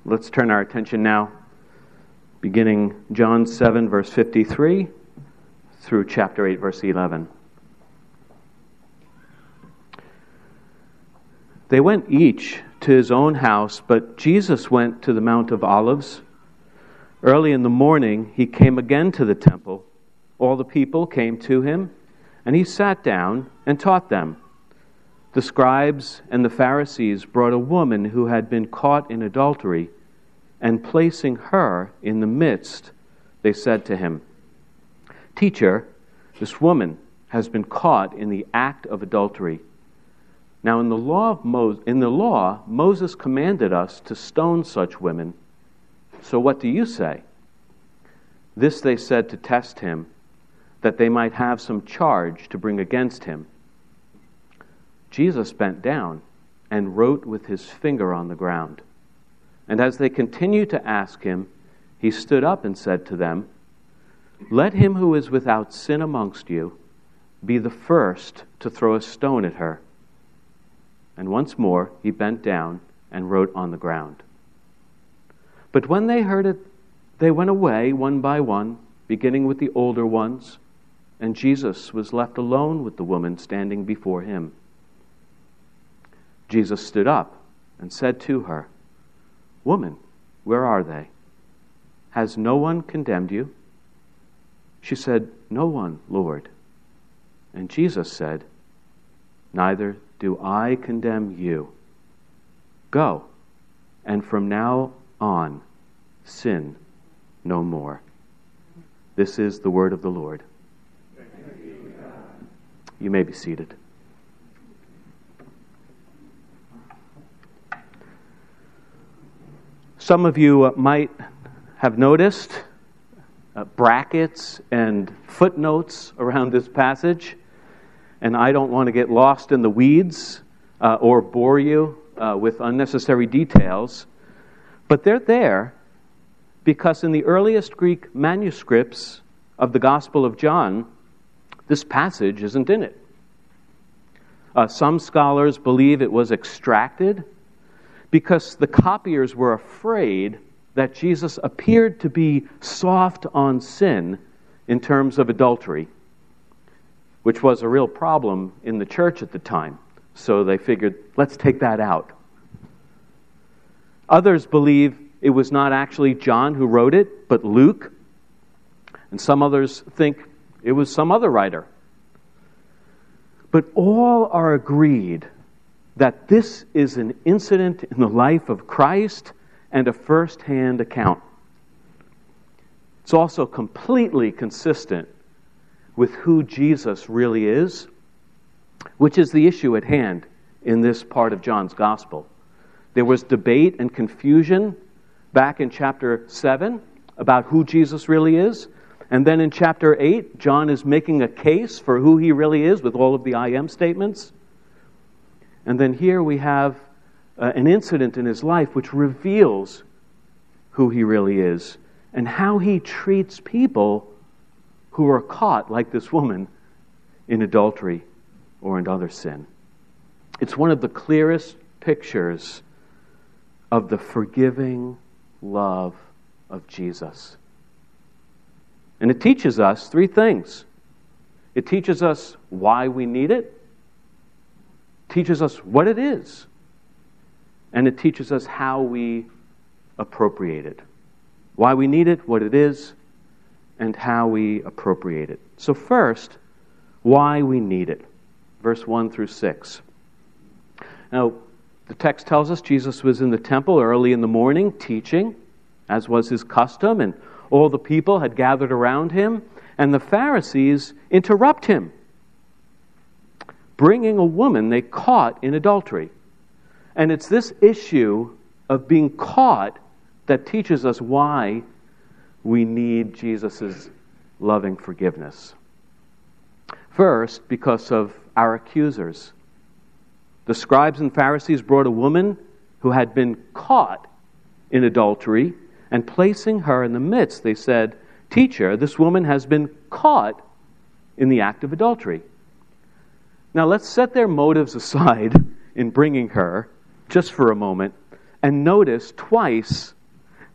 Let's turn our attention now, beginning John 7, verse 53, through chapter 8, verse 11. They went each to his own house, but Jesus went to the Mount of Olives. Early in the morning, he came again to the temple. All the people came to him, and he sat down and taught them. The scribes and the Pharisees brought a woman who had been caught in adultery, and placing her in the midst, they said to him, "Teacher, this woman has been caught in the act of adultery. Now in the law, Moses commanded us to stone such women. So what do you say?" This they said to test him, that they might have some charge to bring against him. Jesus bent down and wrote with his finger on the ground. And as they continued to ask him, he stood up and said to them, "Let him who is without sin amongst you be the first to throw a stone at her." And once more he bent down and wrote on the ground. But when they heard it, they went away one by one, beginning with the older ones, and Jesus was left alone with the woman standing before him. Jesus stood up and said to her, "Woman, where are they? Has no one condemned you?" She said, "No one, Lord." And Jesus said, "Neither do I condemn you. Go, and from now on, sin no more." This is the word of the Lord. You may be seated. Some of you might have noticed brackets and footnotes around this passage, and I don't want to get lost in the weeds or bore you with unnecessary details, but they're there because in the earliest Greek manuscripts of the Gospel of John, this passage isn't in it. Some scholars believe it was extracted because the copiers were afraid that Jesus appeared to be soft on sin in terms of adultery, which was a real problem in the church at the time. So they figured, let's take that out. Others believe it was not actually John who wrote it, but Luke. And some others think it was some other writer. But all are agreed that this is an incident in the life of Christ and a first-hand account. It's also completely consistent with who Jesus really is, which is the issue at hand in this part of John's Gospel. There was debate and confusion back in chapter 7 about who Jesus really is. And then in chapter 8, John is making a case for who he really is with all of the I am statements. And then here we have an incident in his life which reveals who he really is and how he treats people who are caught, like this woman, in adultery or in other sin. It's one of the clearest pictures of the forgiving love of Jesus. And it teaches us three things. It teaches us why we need it, teaches us what it is, and it teaches us how we appropriate it. Why we need it, what it is, and how we appropriate it. So first, why we need it. Verse 1 through 6. Now, the text tells us Jesus was in the temple early in the morning teaching, as was his custom, and all the people had gathered around him, and the Pharisees interrupt him, bringing a woman they caught in adultery. And it's this issue of being caught that teaches us why we need Jesus' loving forgiveness. First, because of our accusers. The scribes and Pharisees brought a woman who had been caught in adultery, and placing her in the midst, they said, "Teacher, this woman has been caught in the act of adultery." Now let's set their motives aside in bringing her, just for a moment, and notice twice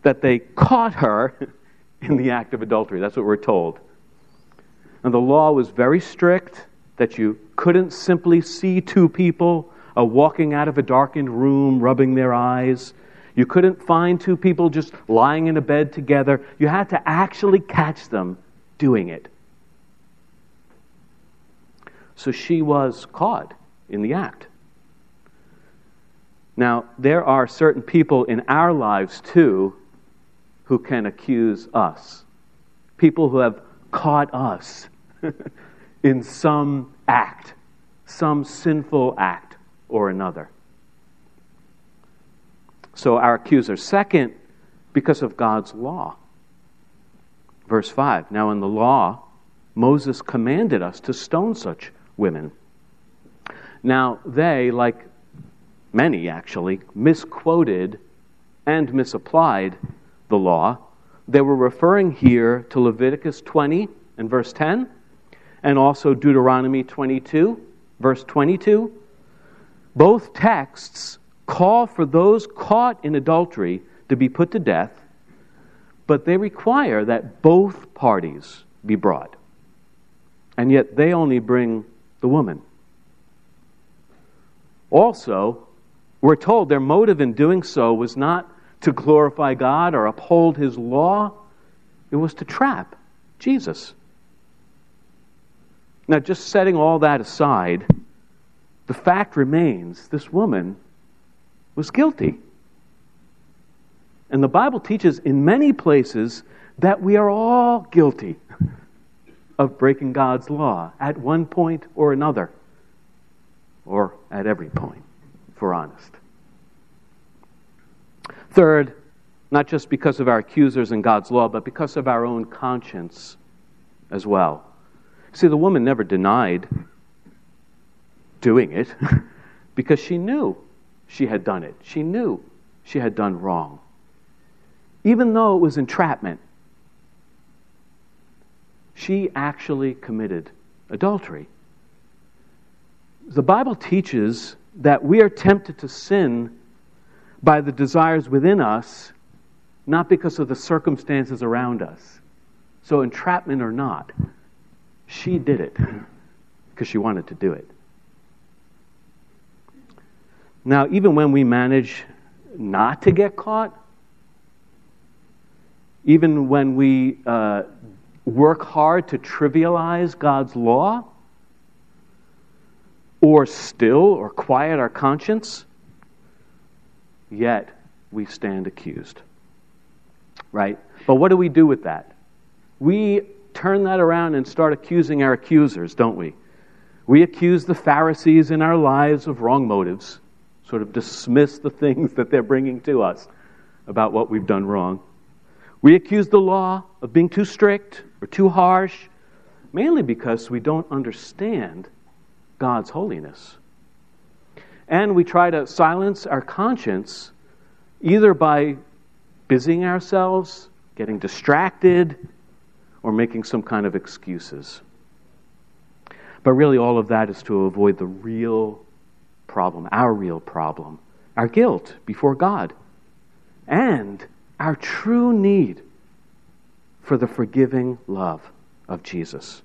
that they caught her in the act of adultery. That's what we're told. And the law was very strict, that you couldn't simply see two people walking out of a darkened room, rubbing their eyes. You couldn't find two people just lying in a bed together. You had to actually catch them doing it. So she was caught in the act. Now, there are certain people in our lives, too, who can accuse us. People who have caught us in some act, some sinful act or another. So our accuser. Second, because of God's law. Verse 5, now in the law, Moses commanded us to stone such women. Now they, like many actually, misquoted and misapplied the law. They were referring here to Leviticus 20 and verse 10, and also Deuteronomy 22, verse 22. Both texts call for those caught in adultery to be put to death, but they require that both parties be brought. And yet they only bring the woman. Also, we're told their motive in doing so was not to glorify God or uphold His law. It was to trap Jesus. Now, just setting all that aside, the fact remains this woman was guilty. And the Bible teaches in many places that we are all guilty of breaking God's law at one point or another, or at every point, if we're honest. Third, not just because of our accusers and God's law, but because of our own conscience as well. See, the woman never denied doing it because she knew she had done it. She knew she had done wrong. Even though it was entrapment, she actually committed adultery. The Bible teaches that we are tempted to sin by the desires within us, not because of the circumstances around us. So entrapment or not, she did it because she wanted to do it. Now, even when we manage not to get caught, even when we work hard to trivialize God's law, or still or quiet our conscience, yet we stand accused. Right? But what do we do with that? We turn that around and start accusing our accusers, don't we? We accuse the Pharisees in our lives of wrong motives, sort of dismiss the things that they're bringing to us about what we've done wrong. We accuse the law of being too strict or too harsh, mainly because we don't understand God's holiness. And we try to silence our conscience either by busying ourselves, getting distracted, or making some kind of excuses. But really all of that is to avoid the real problem, our guilt before God, and our true need for the forgiving love of Jesus.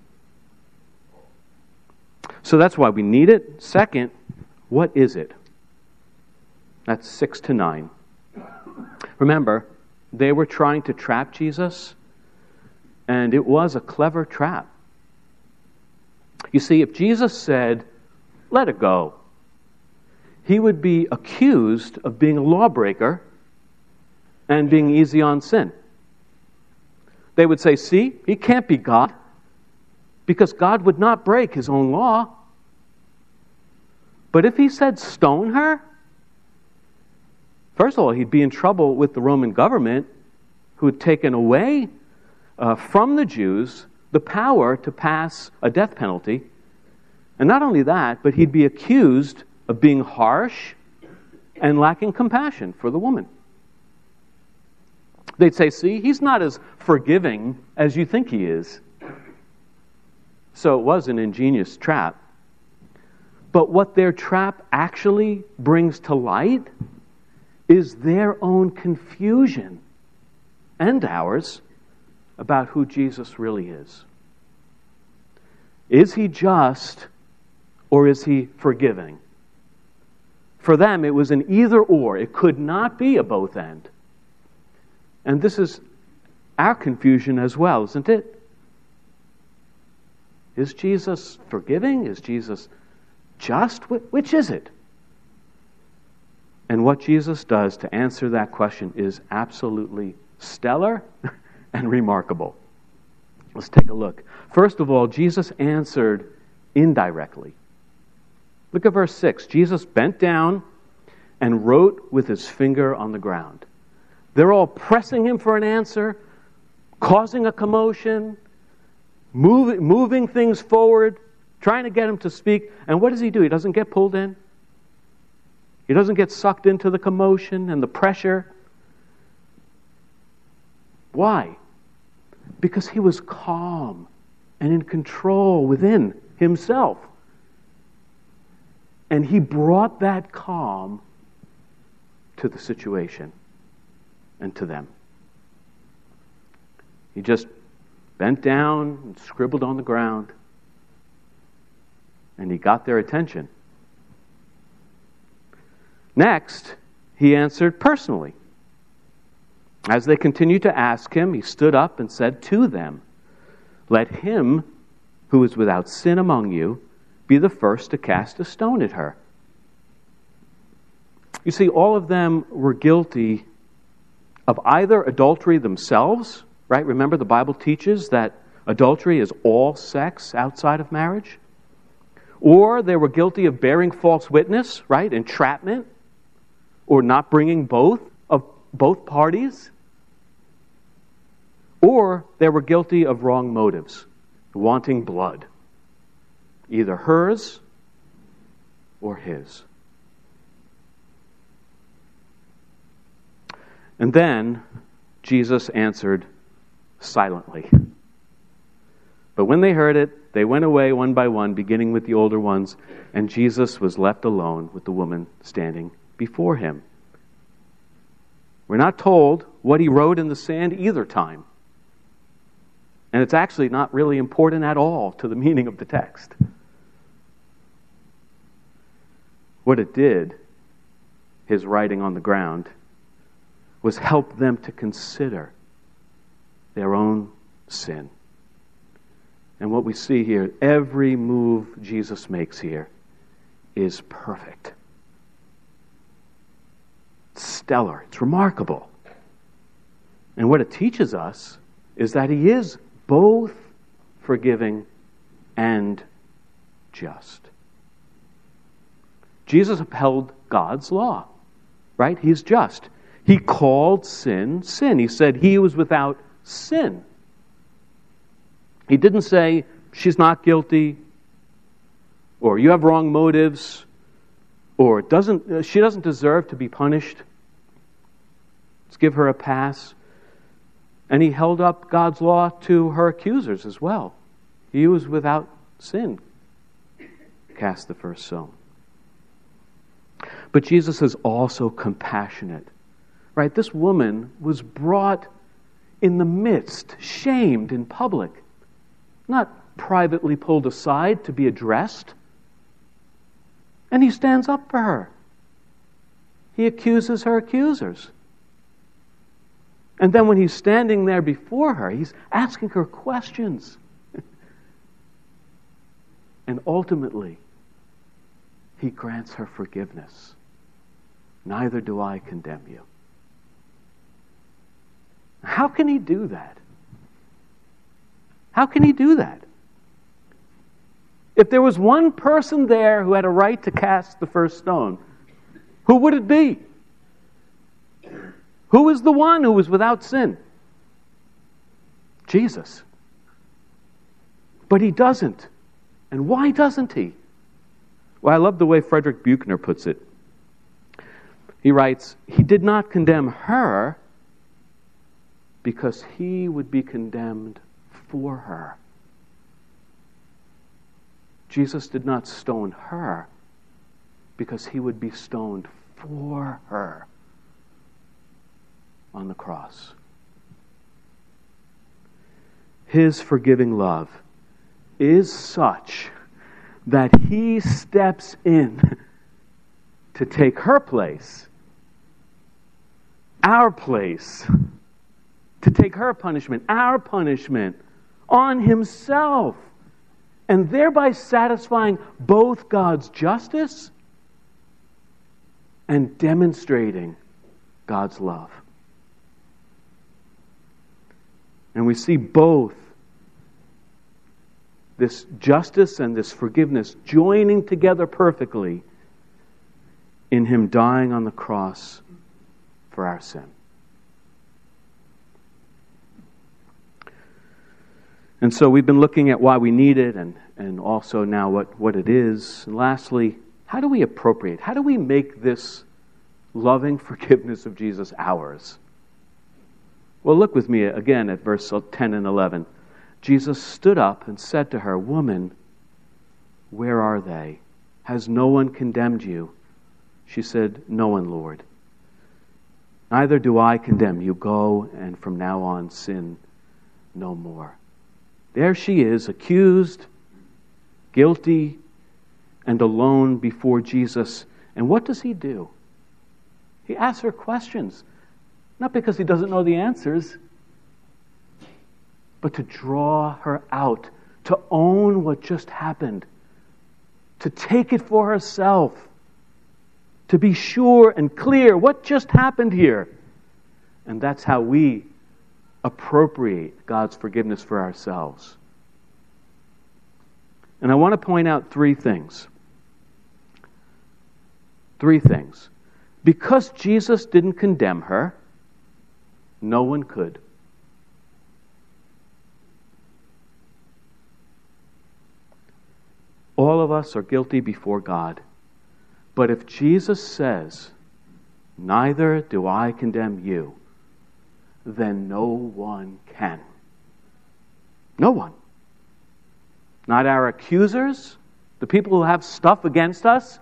So that's why we need it. Second, what is it? That's 6 to 9. Remember, they were trying to trap Jesus, and it was a clever trap. You see, if Jesus said, "Let it go," he would be accused of being a lawbreaker and being easy on sin. They would say, "See, he can't be God, because God would not break His own law." But if he said, "Stone her," first of all, he'd be in trouble with the Roman government, who had taken away from the Jews the power to pass a death penalty. And not only that, but he'd be accused of being harsh and lacking compassion for the woman. They'd say, "See, he's not as forgiving as you think he is." So it was an ingenious trap. But what their trap actually brings to light is their own confusion and ours about who Jesus really is. Is he just, or is he forgiving? For them, it was an either or. It could not be a both and. And this is our confusion as well, isn't it? Is Jesus forgiving? Is Jesus just? Which is it? And what Jesus does to answer that question is absolutely stellar and remarkable. Let's take a look. First of all, Jesus answered indirectly. Look at verse 6. Jesus bent down and wrote with his finger on the ground. They're all pressing him for an answer, causing a commotion, moving things forward, trying to get him to speak. And what does he do? He doesn't get pulled in. He doesn't get sucked into the commotion and the pressure. Why? Because he was calm and in control within himself. And he brought that calm to the situation and to them. He just bent down and scribbled on the ground, and he got their attention. Next, he answered personally. As they continued to ask him, he stood up and said to them, "Let him who is without sin among you be the first to cast a stone at her." You see, all of them were guilty of either adultery themselves, right? Remember, the Bible teaches that adultery is all sex outside of marriage. Or they were guilty of bearing false witness, right? Entrapment, or not bringing both parties. Or they were guilty of wrong motives, wanting blood, either hers or his. And then Jesus answered silently. But when they heard it, they went away one by one, beginning with the older ones, and Jesus was left alone with the woman standing before him. We're not told what he wrote in the sand either time. And it's actually not really important at all to the meaning of the text. What it did, his writing on the ground, was help them to consider their own sin. And what we see here, every move Jesus makes here is perfect. It's stellar. It's remarkable. And what it teaches us is that he is both forgiving and just. Jesus upheld God's law, right? He's just. He called sin, sin. He said he was without sin. He didn't say, she's not guilty, or you have wrong motives, or she doesn't deserve to be punished. Let's give her a pass. And he held up God's law to her accusers as well. He was without sin. Cast the first stone. But Jesus is also compassionate. Right? This woman was brought in the midst, shamed in public, not privately pulled aside to be addressed. And he stands up for her. He accuses her accusers. And then when he's standing there before her, he's asking her questions. And ultimately, he grants her forgiveness. Neither do I condemn you. How can he do that? How can he do that? If there was one person there who had a right to cast the first stone, who would it be? Who is the one who was without sin? Jesus. But he doesn't. And why doesn't he? Well, I love the way Frederick Buechner puts it. He writes, he did not condemn her because he would be condemned for her. Jesus did not stone her because he would be stoned for her on the cross. His forgiving love is such that He steps in to take her place, our place, to take her punishment, our punishment, on Himself, and thereby satisfying both God's justice and demonstrating God's love. And we see both this justice and this forgiveness joining together perfectly in Him dying on the cross for our sin. And so we've been looking at why we need it and also now what it is. And lastly, how do we appropriate? How do we make this loving forgiveness of Jesus ours? Well, look with me again at verse 10 and 11. Jesus stood up and said to her, "Woman, where are they? Has no one condemned you?" She said, "No one, Lord." "Neither do I condemn you. Go, and from now on sin no more." There she is, accused, guilty, and alone before Jesus. And what does He do? He asks her questions, not because He doesn't know the answers, but to draw her out, to own what just happened, to take it for herself, to be sure and clear what just happened here. And that's how we appropriate God's forgiveness for ourselves. And I want to point out three things. Three things. Because Jesus didn't condemn her, no one could. All of us are guilty before God. But if Jesus says, "Neither do I condemn you," then no one can. No one. Not our accusers, the people who have stuff against us.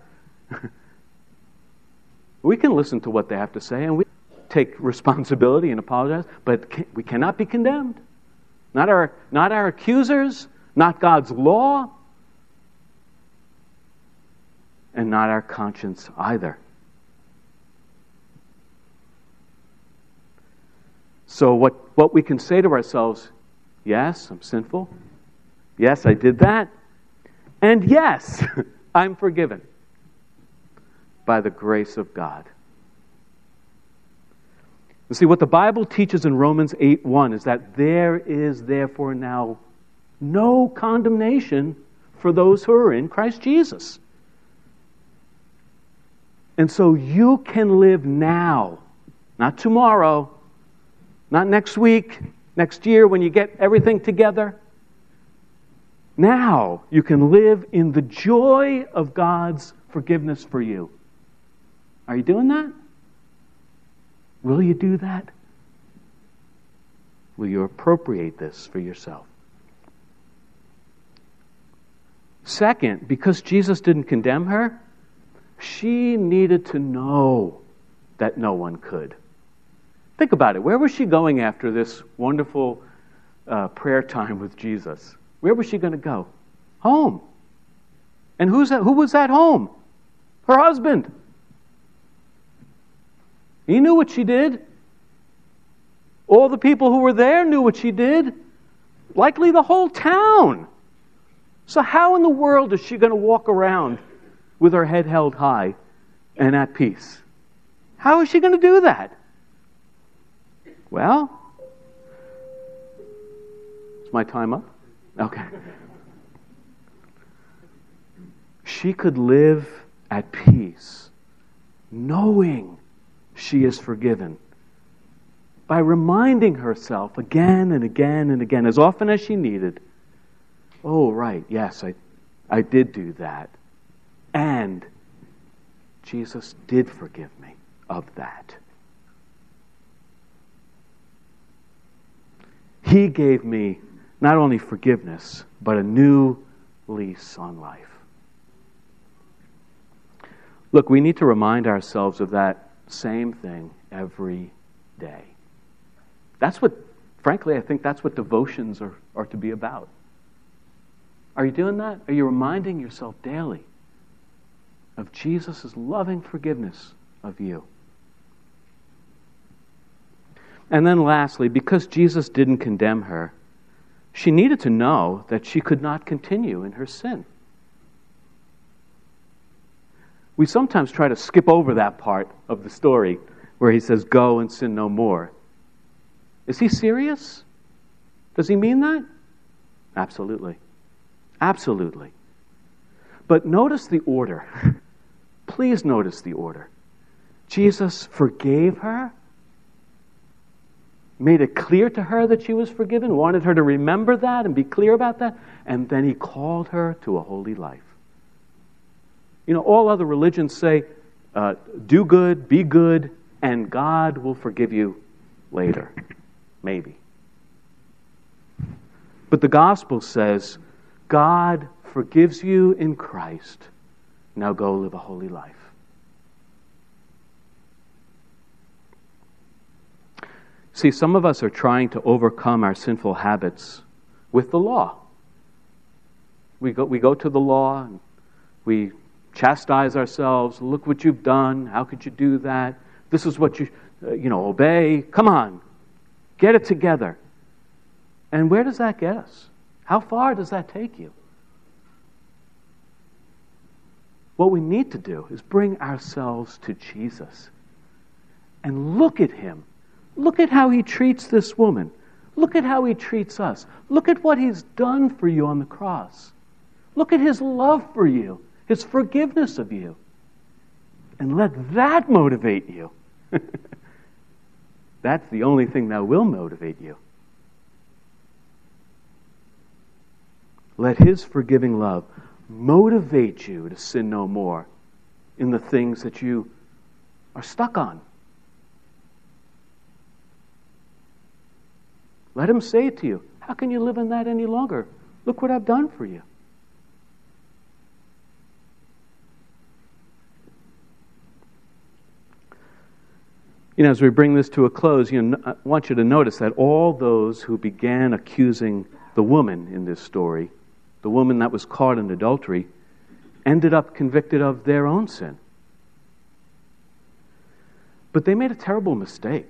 We can listen to what they have to say and we take responsibility and apologize, but we cannot be condemned. Not our accusers, not God's law, and not our conscience either. So what we can say to ourselves, yes, I'm sinful. Yes, I did that. And yes, I'm forgiven by the grace of God. You see, what the Bible teaches in Romans 8:1 is that there is therefore now no condemnation for those who are in Christ Jesus. And so you can live now, not tomorrow, not next week, next year when you get everything together. Now you can live in the joy of God's forgiveness for you. Are you doing that? Will you do that? Will you appropriate this for yourself? Second, because Jesus didn't condemn her, she needed to know that no one could. Think about it. Where was she going after this wonderful prayer time with Jesus? Where was she going to go? Home. And who was at home? Her husband. He knew what she did. All the people who were there knew what she did. Likely the whole town. So how in the world is she going to walk around with her head held high and at peace? How is she going to do that? Well, is my time up? Okay. She could live at peace, knowing she is forgiven, by reminding herself again and again and again, as often as she needed, oh, right, yes, I did do that. And Jesus did forgive me of that. He gave me not only forgiveness, but a new lease on life. Look, we need to remind ourselves of that same thing every day. That's what Frankly, I think that's what devotions are to be about. Are you doing that? Are you reminding yourself daily of Jesus' loving forgiveness of you? And then lastly, because Jesus didn't condemn her, she needed to know that she could not continue in her sin. We sometimes try to skip over that part of the story where he says, "Go and sin no more." Is he serious? Does he mean that? Absolutely. Absolutely. But notice the order. Please notice the order. Jesus forgave her, made it clear to her that she was forgiven, wanted her to remember that and be clear about that, and then he called her to a holy life. You know, all other religions say, do good, be good, and God will forgive you later. Maybe. But the gospel says, God forgives you in Christ. Now go live a holy life. See, some of us are trying to overcome our sinful habits with the law. We go to the law, and we chastise ourselves. Look what you've done. How could you do that? This is what you obey. Come on, get it together. And where does that get us? How far does that take you? What we need to do is bring ourselves to Jesus and look at him. Look at how he treats this woman. Look at how he treats us. Look at what he's done for you on the cross. Look at his love for you, his forgiveness of you. And let that motivate you. That's the only thing that will motivate you. Let his forgiving love motivate you to sin no more in the things that you are stuck on. Let him say it to you. How can you live in that any longer? Look what I've done for you. As we bring this to a close, I want you to notice that all those who began accusing the woman in this story, the woman that was caught in adultery, ended up convicted of their own sin. But they made a terrible mistake.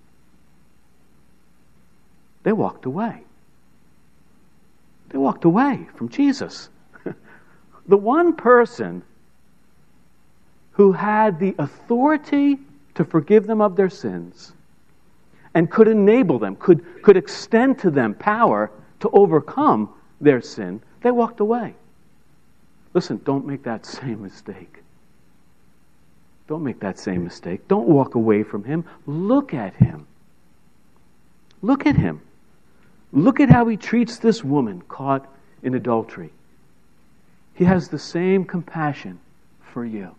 They walked away. They walked away from Jesus. The one person who had the authority to forgive them of their sins and could enable them, could extend to them power to overcome their sin, they walked away. Listen, don't make that same mistake. Don't make that same mistake. Don't walk away from him. Look at him. Look at him. Look at how he treats this woman caught in adultery. He has the same compassion for you.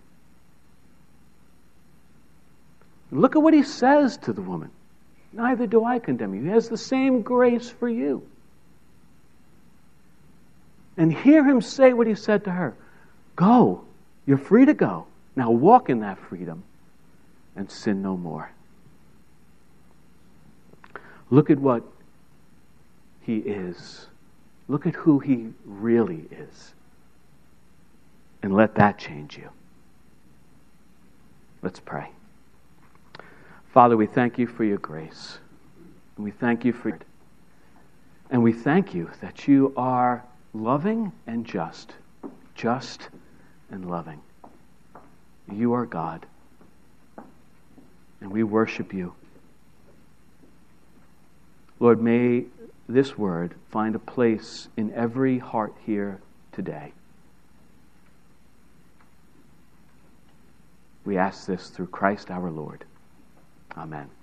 Look at what he says to the woman. Neither do I condemn you. He has the same grace for you. And hear him say what he said to her. Go. You're free to go. Now walk in that freedom and sin no more. Look at what he is. Look at who he really is. And let that change you. Let's pray. Father, we thank you for your grace. And we thank you for it. And we thank you that you are loving and just and loving. You are God. And we worship you. Lord, may this word find a place in every heart here today. We ask this through Christ our Lord. Amen.